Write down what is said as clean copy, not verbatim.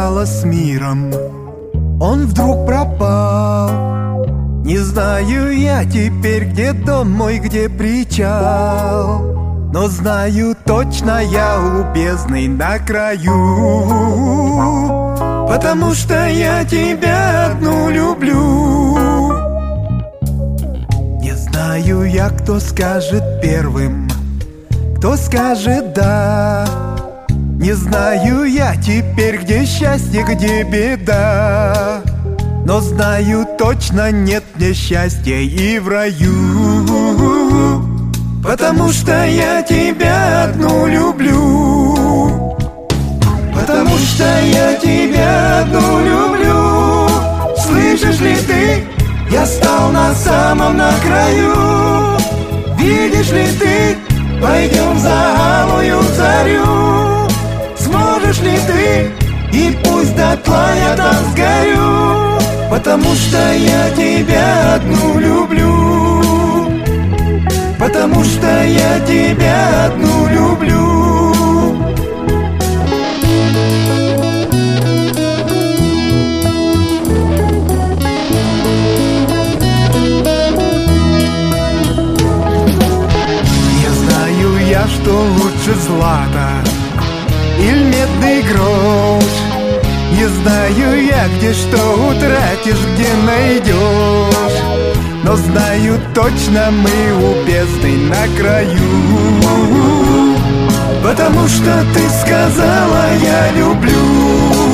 стало с миром, он вдруг пропал. Не знаю я теперь, где дом мой, где причал, но знаю точно, я у бездны на краю, потому что я тебя одну люблю. Не знаю я, кто скажет первым, кто скажет «да». Не знаю я теперь, где счастье, где беда, но знаю точно, нет мне счастья и в раю, потому что я тебя одну люблю. Потому что я тебя одну люблю. Слышишь ли ты, я стал на самом на краю. Видишь ли ты, пойдем за алую зарю. Сможешь ли ты, и пусть дотла я там сгорю, потому что я тебя одну люблю. Потому что я тебя одну люблю. Я знаю я, что лучше злата или медный грош. Не знаю я, где что утратишь, где найдешь, но знаю точно, мы у бездны на краю, потому что ты сказала «я люблю».